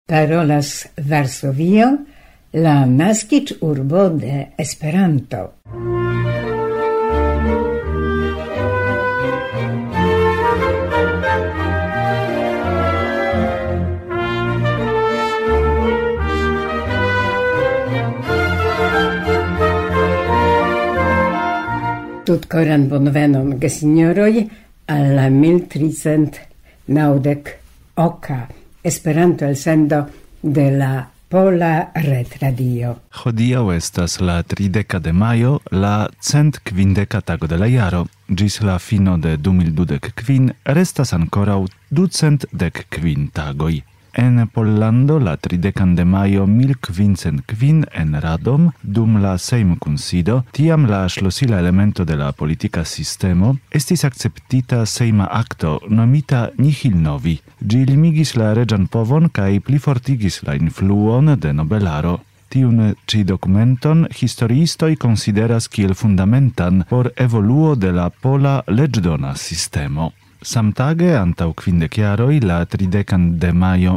Parolas Varsovio, la naskiĝurbo de Esperanto. Tutkoran bonvenon, gesignoroj, al la 1390 Esperanto elsendo de la Pola Retradio. Hodiaŭ estas la 30 de majo, la 150 tago de la jaro. Ĝis la fino de 2025 restas ankoraŭ 215 tagoj. En Pollando la 30 de majo 1505 en Radom, dum la Sejmkunsido, tiam la ŝlosila elemento de la politika sistemo, estis akceptita sejma akto nomita Nihil novi. Ĝi limigis la reĝan povon kaj plifortigis la influon de nobelaro. Tiun ĉi dokumenton historiistoj konsideras kiel fundamentan por evoluo de la pola leĝdona sistemo. Samtage antaŭ 50 jaroj, la 30 de majo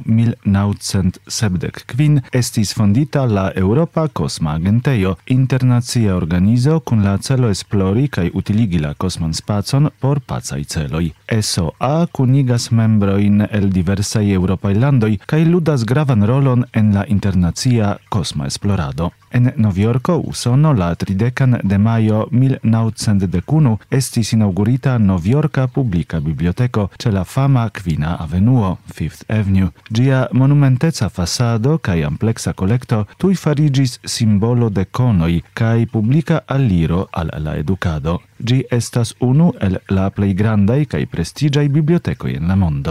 1975 estis fondita la Eŭropa Kosma Agentejo, internacia organizo kun la celo esplori kaj utiligi la kosman spacon por pacaj celoj. SOA kunigas membrojn el diversaj eŭropaj landoj kaj ludas gravan rolon en la internacia kosma esplorado. En Novjorko, Usono, la 30 de majo 1911 estis inaugurita Novjorka publika biblioteko ĉe la fama Kvina Avenuo, Fifth Avenue. Ĝia monumenteca fasado kaj ampleksa kolekto tuj fariĝis simbolo de konoj kaj publika aliro al la edukado. Ĝi estas unu el la plej grandaj kaj prestiĝaj bibliotekoj en la mondo.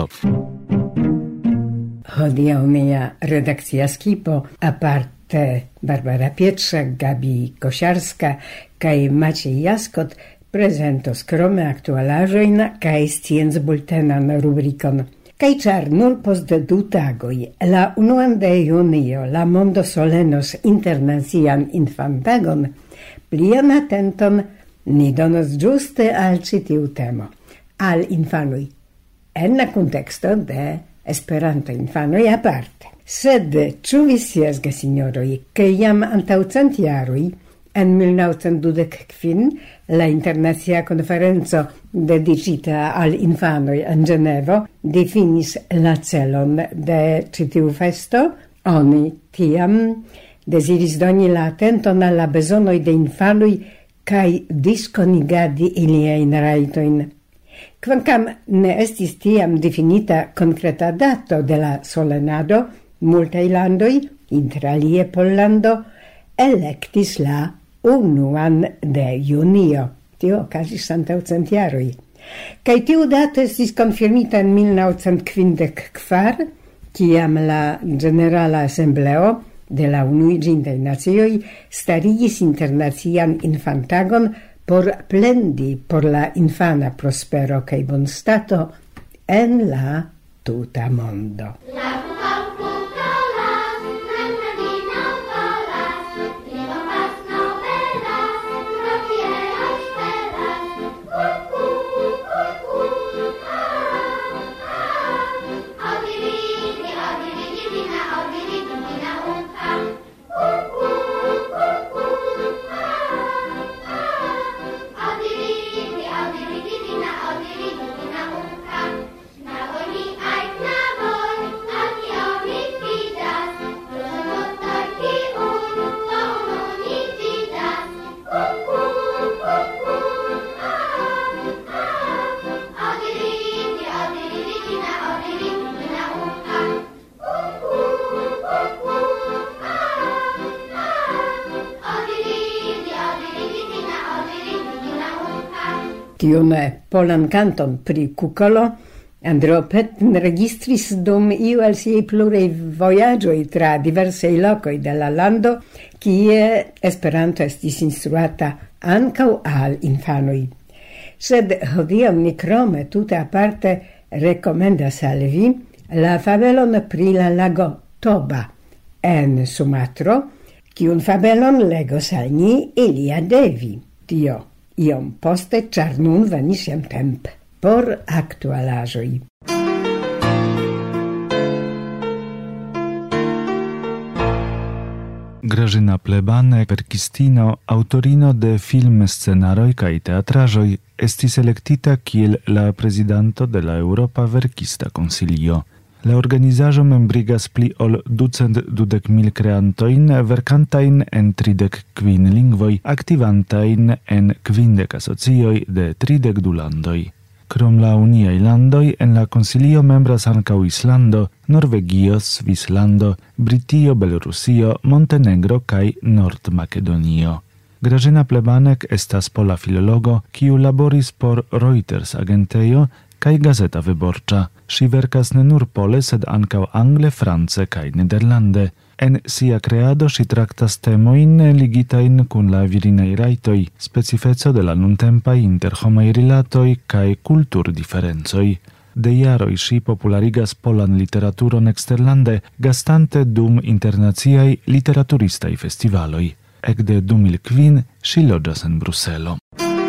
Hodiaŭ mia redakcia skipo aparte Barbara Pietrzak, Gabi Kosiarska kaj Maciej Jaskot prezentos krome aktualaĵojn kaj sciencbultenan rubrikon. Kaj ĉar nur post 2 tagoj, la 1 de junio, la mondo solenos internacian infantagon, plian atenton ni donos ĝuste al ĉi tiu temo, al infanoj, en la kunteksto de Esperanto infanoj aparte. Sed ĉu vi scias, gesignoroj, ke jam antaŭ 100 jaroj, en 1925, la internacia konferenco dediĉita al infanoj en Ĝenevo difinis la celon de ĉi tiu festo? Oni tiam deziris doni la atenton al la bezonoj de infanoj kaj diskonigadi iliajn rajtojn. Kvankam ne estis tiam definita konkreta dato de la solenado, multaj landoj, interalie Pollando, elektis la 1 de junio. Tio okazis antaŭ 100 jaroj. Kaj tiu dato estis konfirmita en 1954, kiam la Ĝenerala Asembleo de la Unuiĝintaj Nacioj starigis internacian infantagon por plendi por la infana prospero kaj bonstato en la tuta mondo. Tiun polan kanton pri kukolo Andreo Petn registris dum iu el siaj pluraj vojaĝoj tra diversaj lokoj de la lando, kie Esperanto estis instruata ankaŭ al infanoj. Sed hodiaŭ ni krome tute aparte rekomendas al vi la fabelon pri la lago Toba en Sumatro, kiun fabelon legos al ni Ilia Devi. Tio iom poste, ĉar nun venis jam temp por aktualaĵoj. Grażyna Plebane, verkistino, autorino de film-scenaroj kaj teatraĵoj, estis elektita kiel la prezidanto de la Eŭropa Verkista Konsilio. La organizaĵo membrigas pli ol 220,000 kreantojn verkantajn en 35 lingvoj, aktivantajn en 50 asocioj de 32 landoj. Krom la uniaj landoj, en la konsilio membras ankaŭ Islando, Norvegio, Svislando, Britio, Belorusio, Montenegro kaj Nord-Makedonio. Grażyna Plebanek estas pola filologo, kiu laboris por Reuters agentejo kaj Gazeta Wyborcza. Ŝi verkas ne nur pole, sed ankaŭ angle, france kaj nederlande. En sia kreado ŝi traktas temojn ligitajn kun la virinaj rajtoj, specifeco de la nuntempaj interhomaj rilatoj kaj kulturdiferencoj. De jaroj ŝi popularigas polan literaturon eksterlande, gastante dum internaciaj literaturistaj festivaloj. Ekde 2005 ŝi loĝas en Bruselo.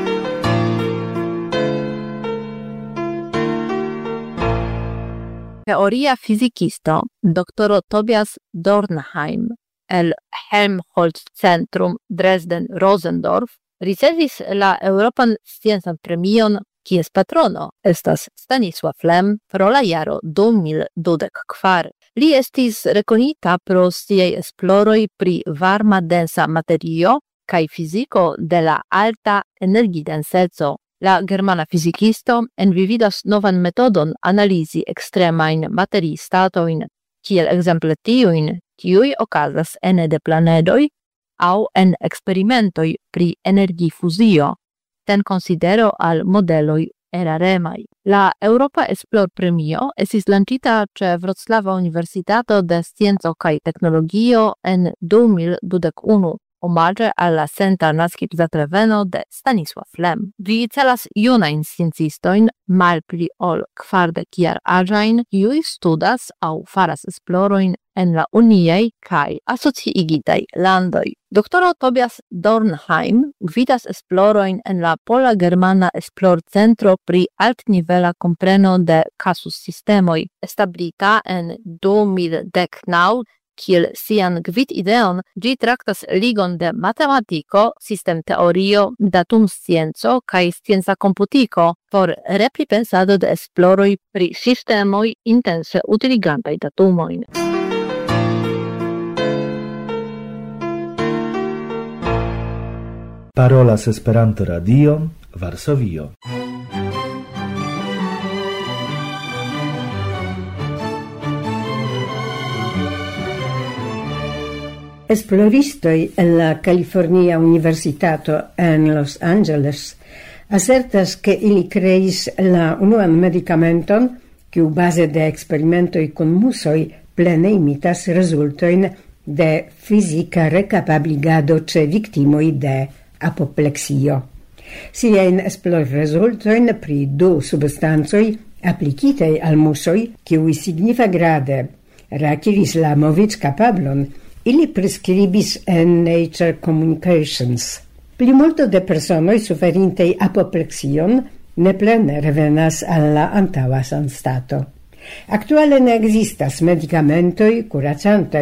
Teoria fizikisto doktoro Tobias Dornheim el Helmholtz-Centrum Dresden-Rosendorf ricevis la Europan Sciencan Premion, kies patrono estas Stanisław Lem pro la jaro 2024. Li estis rekonita pro siaj esploroj pri varma densa materio kaj fiziko de la alta energidenseco. La germana fizikisto envividas novan metodon analizi ekstremajn materiistatoin, kiel ekzemple tiujn, kiuj okazas ene de planedoj aŭ en eksperimentoj pri energifuzio, sen konsidero al modeloj eraremaj. La Europa Esplor-Premio estis lanĉita ĉe Vroclava Universitato de Scienco kaj Teknologio en 2021. Omaĝe al la centa naskiĝdatreveno de Stanisław Lem. Ĝi celas junajn sciencistojn malpli ol 40-jaraĝajn, kiuj studas aŭ faras esplorojn en la uniaj kaj asociigitaj landoj. Doktoro Tobias Dornheim gvidas esplorojn en la Pola-Germana Esplorcentro pri altnivela kompreno de kasus-sistemoj, establita en 2019. Kiel sian gvidideon, ĝi traktas ligon de matematiko, sistemteorio, datumscienco kaj scienca komputiko por repripensado de esploroj pri sistemoj intense utiligantaj datumojn. Parolas Esperanto Radio, Varsovio. Esploristoj en la California Universitato en Los Angeles asertas ke ili kreis la unuan medikamenton, kiu baze de eksperimentoj kun musoj plene imitas rezultojn de fizika rekapabligado ĉe viktimoj de apopleksio. Siajn esplorrezultojn pri 2 substancoj aplikitaj al musoj, kiuj signifagrade reakiris la moviĝkapablon, ili prescribis en Nature Communications. Plimulto de personoj suferintej apopleksion ne plene revenas al la antaŭa sanstato. Aktuale ne ekzistas medikamentoj kuracantaj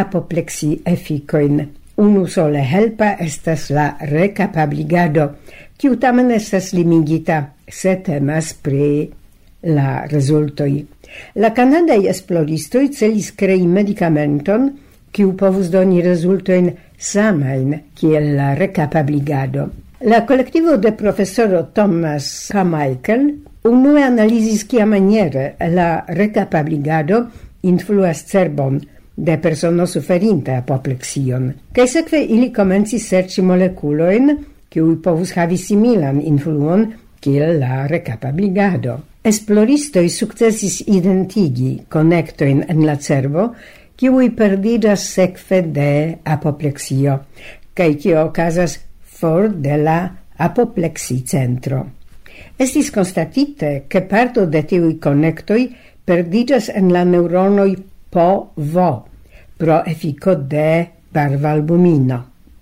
apopleksi-efikojn. Unu sole helpa estas la rekapabligado, kiu tamen estas limigita, se temas pri la rezultoj. La kanadaj esploristoj celis krei medikamenton, kiu povus doni rezultojn samajn kiel la rekapabligado. La kolektivo de profesoro Thomas Carmichael unue analizis kiamaniere la rekapabligado influas cerbon de persono suferinta apopleksion. Kaj sekve ili komencis serĉi molekulojn, kiuj povus havi similan influon kiel la rekapabligado. Esploristoj sukcesis identigi konektojn en la cerbo, kiuj perdiĝas sekve de apopleksio, kaj kio okazas for de la apopleksicentro. Estis konstatite, ke parto de tiuj konektoj perdiĝas en la neŭronoj POV, pro efiko de barvalbumino.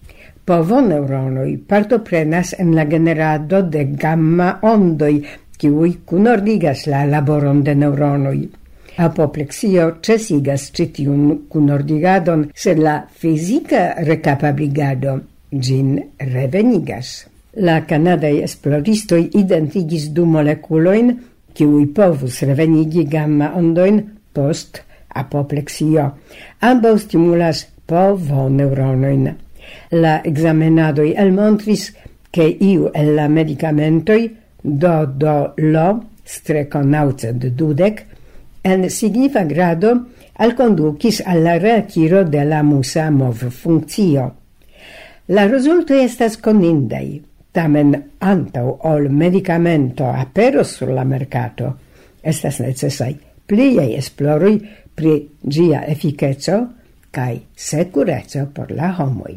POV-neŭronoj partoprenas en la generado de gamma-ondoj, kiuj kunordigas la laboron de neŭronoj. Apoplexio cesigas citiun cunordigadon, sed la fisica recapabligado gin revenigas. La Canadai esploristoi identigis du moleculoin, kiui povus revenigi gamma ondoin post apoplexio. Ambo stimulas povoneuronoin. La examenadoi elmontris che iu el la medicamentoi DO-LO streco 920 en signifa grado alconducis alla reaciro de la musa mov funzio. La resulto estas conindei, tamen antau ol medicamento aperos sur la mercato, estas necessai pliei esplorui pri gia efficezo cae securezo por la homoi.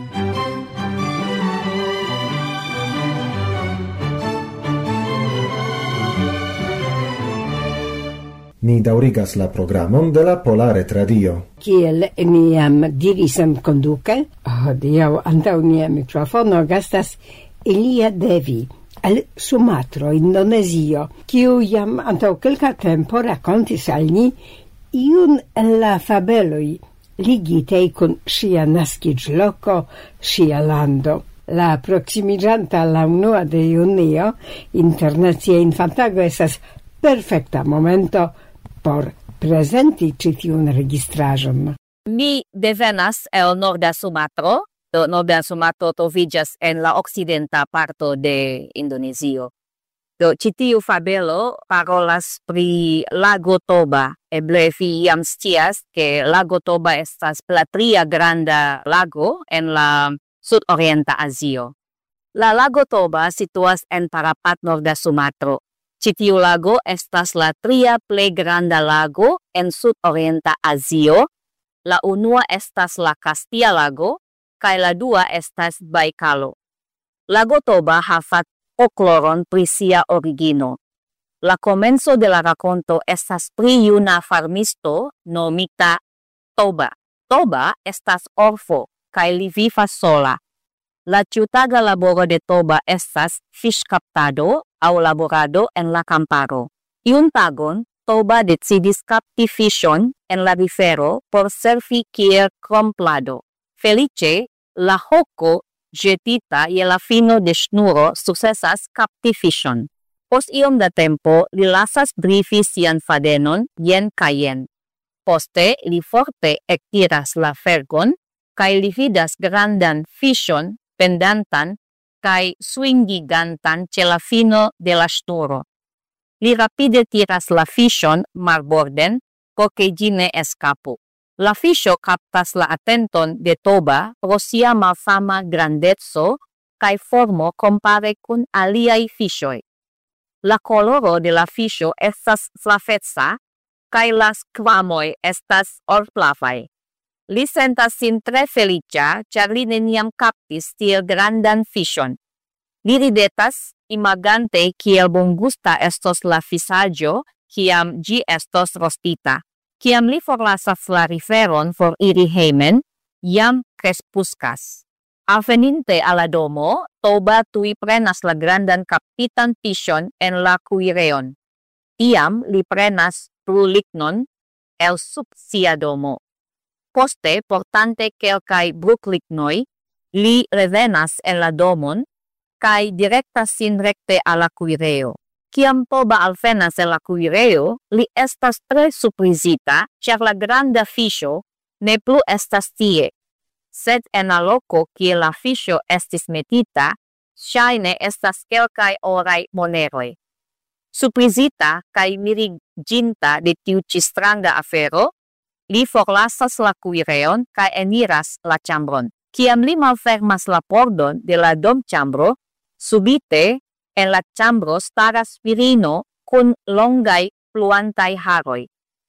Ni daurigas la programon de la Pola Retradio. Kiel niam diris en conduce, hodiaŭ antaŭ nia mikrofono gastas Elia Devi, el Sumatro, Indonezio, kiu jam antaŭ kelka tempo rakontis al ni iun el la fabeloj ligitej kun ŝia naskiĝloko, ŝia lando. La proksimiĝanta la 1 de junio internacia infantago estas perfekta momento por presenti ĉi tiun registraĵon. Mi devenas el norda Sumatro. Norda Sumatro troviĝas en la okcidenta parto de Indonezio. Ĉi tiu fabelo parolas pri lago Toba. Eble vi jam scias ke lago Toba estas la tria granda lago en la sudorienta Azio. La lago Toba situas en parapat norda Sumatro. Ĉi tiu lago estas la tria plej granda lago en sudorienta Azio. La unua estas la Kastia lago kaj la dua estas Baikalo. Lago Toba havas folkloron pri sia origino. La komenco de la rakonto estas pri juna farmisto nomita Toba. Toba estas orfo kaj li vivas sola. La ĉiutaga laboro de Toba estas fiŝkaptado aŭ laborado en la kamparo. Iun tagon, Toba decidis kapti fiŝon en la rivero por servi kiel kromplado. Feliĉe, la hoko jetita je la fino de ŝnuro sukcesas kapti fiŝon. Post iom da tempo, li lasas drivi sian fadenon jen kaj jen. Poste, li forte ektiras la fergon kaj li vidas grandan fiŝon pendantan kaj swingigantan ĉe la fino de la ŝnuro. Li rapide tiras la fiŝon marborden, por ke ĝi ne eskapu. La fiŝo kaptas la atenton de Toba pro sia malfama grandeco kaj formo kompare kun aliaj fiŝoj. La koloro de la fiŝo estas flaveca kaj la skvamoj estas orflavaj. Li sentas sin tre feliĉa, ĉar li neniam kaptis tiel grandan fiŝon. Li ridetas, imagante kiel bongusta estos la fiŝaĵo, kiam ĝi estos rostita. Kiam li forlasas la riveron for iri hejmen, jam krespuskas. Alveninte al la domo, Toba tuj prenas la grandan kaptitan fiŝon en la kuireon. Tiam li prenas brullignon el sub sia domo. Poste, portante kelkaj bruklignoj, li revenas en la domon kaj direktas sin rekte al la kuireo. Kiam Toba alvenas en la kuireo, li estas tre surprizita, ĉar la granda fiŝo ne plu estas tie, sed en la loko kie la fiŝo estis metita, ŝajne estas kelkaj oraj moneroj. Surprizita kaj miriĝinta de tiu ĉi stranga afero, li forlasas la kuireon kaj eniras la ĉambron. Kiam li malfermas la pordon de la domĉambro, subite en la ĉambro staras virino kun longaj fluantaj haroj.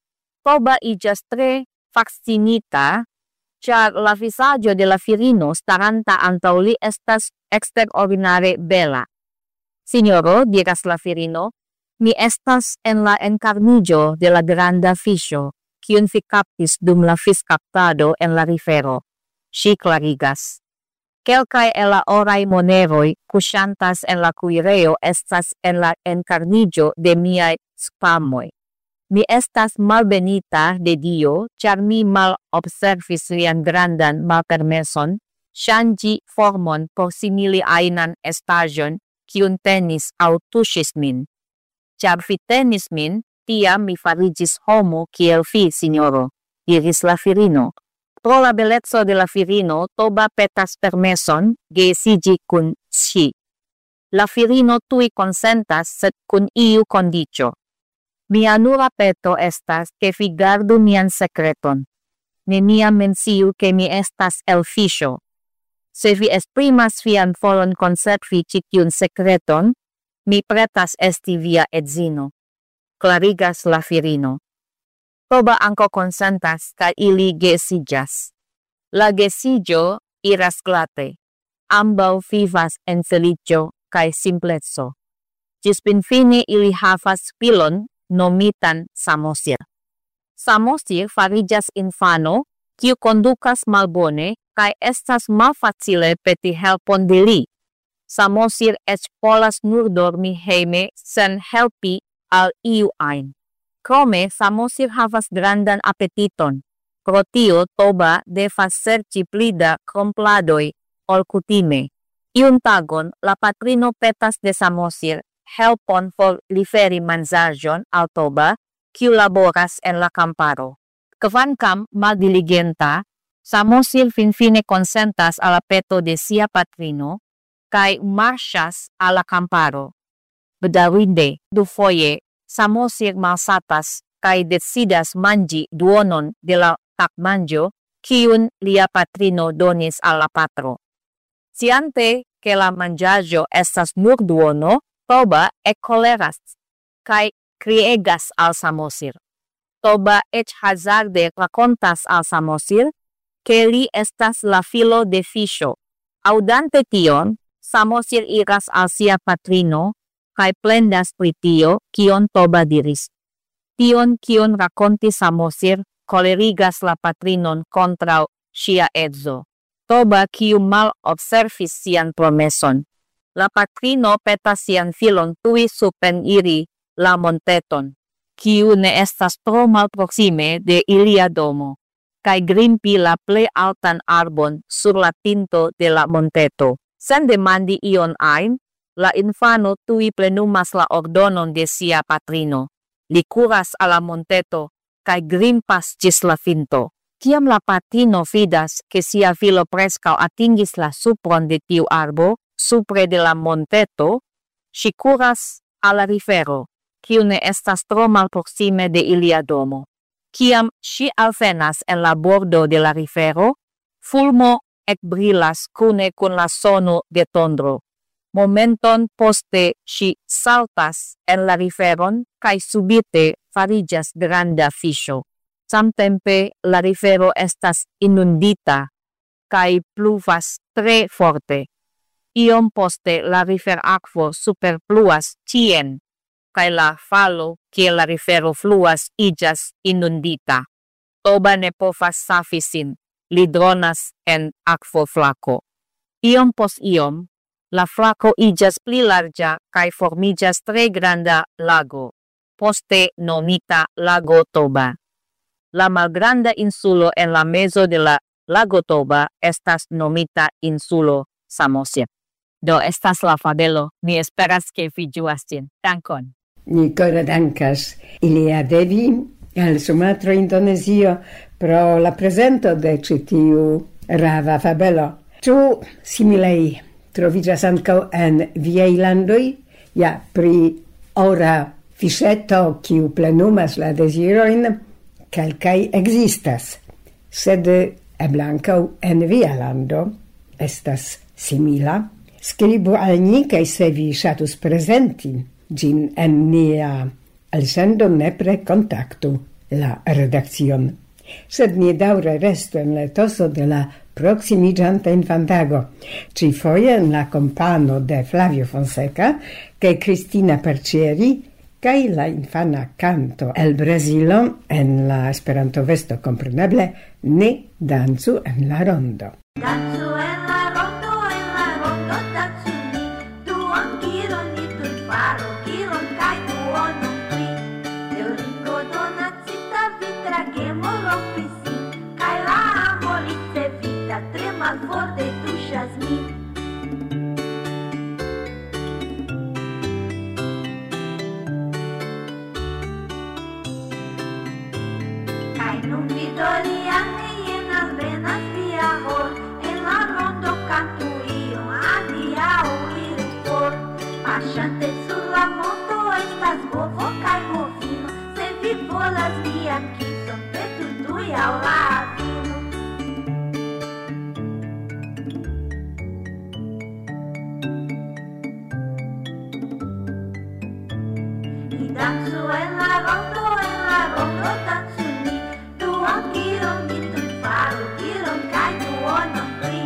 Toba iĝas tre fascinita, ĉar la vizaĝo de la virino staranta antaŭ li estas eksterordinare bela. Sinjoro, diras la virino, mi estas en la enkarniĝo de la granda fiŝo, kiun vi kaptis dum la fiŝkaptado en la rivero. Ŝi klarigas. Kelkaj el la oraj moneroj kuŝantas en la kuireo estas en la enkarniĝo de miaj skvamoj. Mi estas malbenita de Dio, char mi malobservis lian grandan malpermeson, ŝanĝi formon por simili ajnan estaĵon, kiun tenis aŭ tuŝis min. Ĉar vi tenis min, tiam mi fariĝis homo kiel vi, sinjoro, diris la virino. Pro la beleco de la virino, Toba petas permeson geedziĝi kun ŝi. La virino tuj konsentas, sed kun iu kondiĉo. Mia nura peto estas, ke vi gardu mian sekreton. Neniam menciu, ke mi estas el fiŝo. Se vi esprimas vian volon konservi ĉi tiun sekreton, mi pretas esti via edzino, klarigas la virino. Toba ankaŭ konsentas kaj ili geedziĝas. La geedziĝo iras glate. Ambaŭ vivas en feliĉo kaj simpleco. Ĝisfinfine ili havas filon nomitan Samosir. Samosir fariĝas infano, kiu kondukas malbone kaj estas malfacile peti helpon de li. Samosir eĉ volas nur dormi hejme sen helpi al iu ajn. Krome Samosir havas grandan apetiton. Pro tio Toba devas serĉi pli da krompladoj ol kutime. Iun tagon la patrino petas de Samosir helpon por liveri manĝaĵon al Toba, kiu laboras en la kamparo. Kvankam maldiligenta, Samosir finfine konsentas al la peto de sia patrino kaj marŝas al la kamparo. Bedaŭrinde, dufoje, Samosir malsatas kaj decidas manĝi duonon de la tagmanĝo, kiun lia patrino donis al la patro. Sciante ke la manĝaĵo estas nur duono, Toba ekkoleras kaj kriegas al Samosir. Toba eĉ hazarde rakontas al Samosir, ke li estas la filo de fiŝo. Aŭdante tion, Samosir iras al sia patrino kaj plendas pri tio, kion Toba diris. Tion, kion rakontis Samosir, kolerigas la patrinon kontraŭ ŝia edzo. Toba, kiu malobservis sian promeson. La patrino petas sian filon tuj supreniri la monteton, kiu ne estas tro malproksime de ilia domo, kaj grimpi la plej altan arbon sur la pinto de la monteto. Sen demandi ion ajn, la infano tuj plenumas la ordonon de sia patrino. Li kuras al la monteto kaj grimpas ĝis la pinto. Kiam la patrino vidas, ke sia filo preskaŭ atingis la supron de tiu arbo, supre de la monteto, ŝi kuras al la rivero, kiu ne estas tro malproksime de ilia domo. Kiam ŝi alvenas en la bordo de la rivero, fulmo ekbrilas kune kun la sono de tondro. Momenton poste ŝi saltas en la riveron kaj subite fariĝas granda fiŝo. Samtempe la rivero estas inundita kaj pluvas tre forte. Iom poste la riverakvo superfluas tien, kaj la falo, kiel la rivero fluas, iĝas inundita. Toba ne povas savi sin, li dronas en akvoflako. Iom post iom, la flako iĝas pli larĝa kaj formiĝas tre granda lago, poste nomita lago Toba. La malgranda insulo en la mezo de la lago Toba estas nomita insulo Samosir. Do estas la fabelo, mi esperas ke vi ĝuas ĝin. Dankon. Ni kore dankas Ilia Devi al Sumatro, Indonezio, pro la prezento de ĉi tiu rava fabelo. Ĉu similaj troviĝas ankaŭ en viaj landoj? Ja, pri ora fiŝeto, kiu plenumas la dezirojn, kelkaj ekzistas, sed eble ankaŭ en via lando estas simila. Skribu al ni, kaj se vi ŝatus prezenti ĝin en nia elsendo, nepre kontaktu la redakcion. Sed ni daŭre restu en la etoso de la proksimiĝanta infantago, ĉifoje en la kompano de Flavio Fonseca kaj Cristina Percieri, kaj la infana canto el Brazilo en la Esperanto-vesto, kompreneble, ne dancu en la rondo. Dancu en la rondo, dancu ni, duon kilon ni tuj faru, kilon kaj duonon pli. El Ringo do malforte tuŝas min. Kaj nun vi do liane jen alvenas via hor, en la rondo kantu iom adiaŭ iru for. Paŝante sur la monto estas bovo kaj bovino, se vi volas mian kison, petu tuj aŭ la avino. Ni dancu en la rondo dancu ni, duon iron ni tuj faru, iron kaj duonon pli.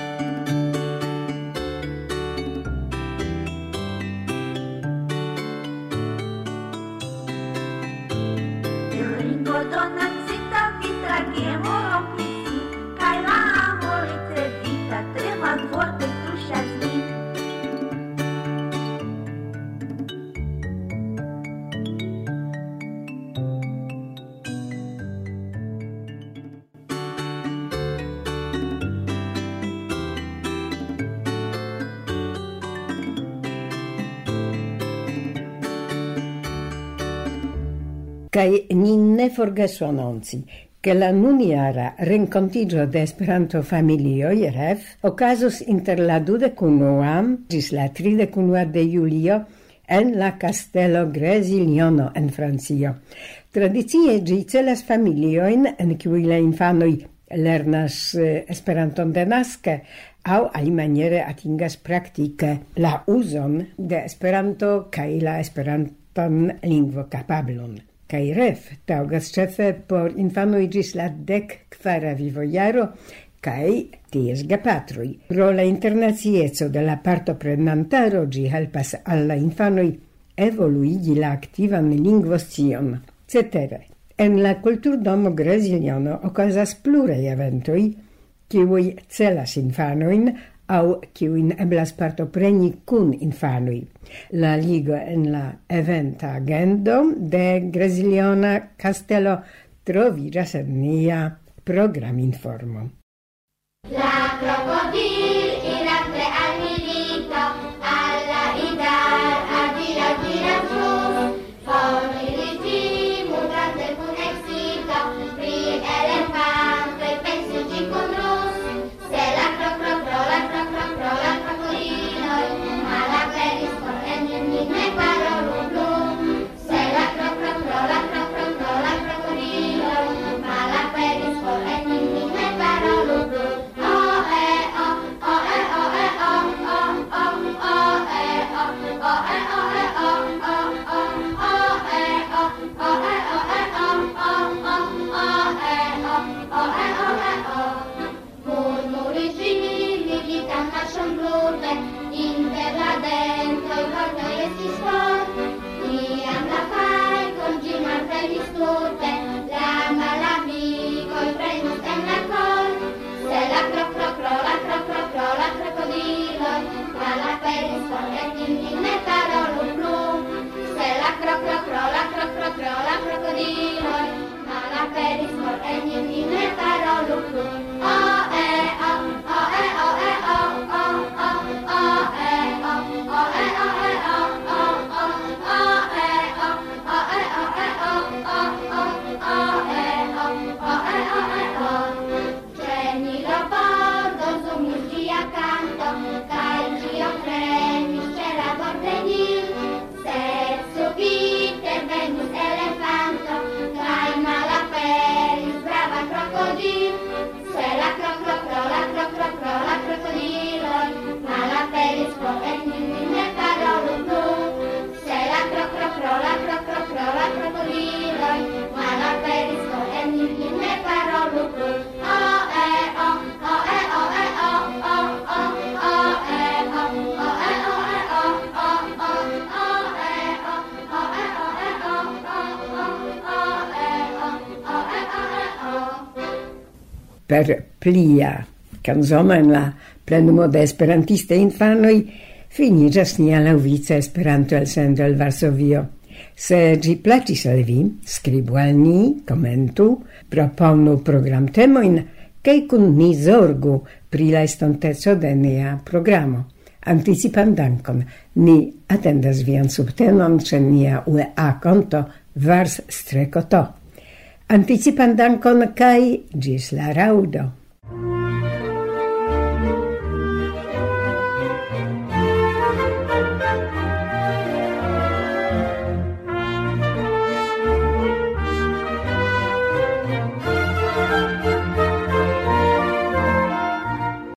Il ringo donacita vitra gemo rompisi, kaj la amo ritrevita tre malforte tuŝas min. Kaj ni ne forgesu anonci, che la nuniara renkontiĝo de Esperanto-familioj REF okazos inter la 21 ĝis la 31 de julio en la Kastelo Greziliono en Francio. Tradicie ĝi celas familiojn en kiuj la infanoj lernas Esperanton denaske aŭ alimaniere atingas praktike la uzon de Esperanto kaj la Esperantan lingvokapablon. Kaj REF taŭgas ĉefe por infanoj ĝis la 14 vivojaro kaj ties gepatroj. Pro la internacieco de la partoprenantaro ĝi helpas al la infanoj evoluigi la aktivan lingvoscion. Cetere, en la Kulturdomo Greziliono okazas pluraj eventoj, kiuj celas infanojn aŭ kiujn eblas partopreni kun infanoj. La ligo en la eventa agendo de Greziliona Kastelo troviĝas en nia programinformo. La crocodil irante al milito, alla idar adira sus, formiriti mutante kun excito, pri elefante pensiĝi kun rus, se la la crocodiloj malaperis por eniri ne parolu plu, se la crocodiloj malaperis por eniri ne parolu plu. Per plia canzono en la plenumo de esperantiste infanoj finiĝas nia laŭvice Esperanto elsendo el Varsovio. Se ĝi plaĉis al vi, skribu al ni, komentu, proponu programtemojn kaj kun ni zorgu pri la estonteco de nia programo. Anticipan dankon. Ni atendas vian subtenon ĉe nia UEA konto Vars-to. Anticipan dankon kaj ĝis la raŭdo.